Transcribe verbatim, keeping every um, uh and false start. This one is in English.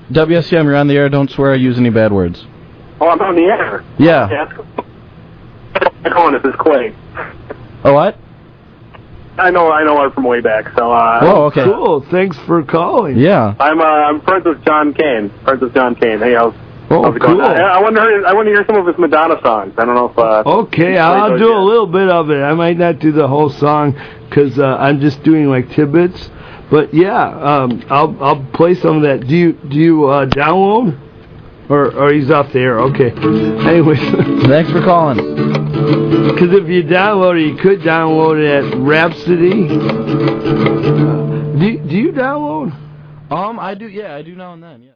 W S C M, you're on the air. Don't swear or use any bad words. Oh, I'm on the air. Yeah. I'm calling. This is Clay. Oh, what? I know, I know her from way back. So. Uh, oh, okay. Cool. Thanks for calling. Yeah. I'm uh, I'm friends with John Kane. Friends with John Kane. Hey, how's, oh, how's it cool. going? I, I want to hear I want to hear some of his Madonna songs. I don't know if. Uh, okay, I'll do yet. a little bit of it. I might not do the whole song because uh, I'm just doing like tidbits. But yeah, um, I'll I'll play some of that. Do you do you uh, download? Or or he's off the air. Okay. Anyways, thanks for calling. Because if you download it, you could download it at Rhapsody. Uh, do do you download? Um, I do. Yeah, I do now and then. Yeah.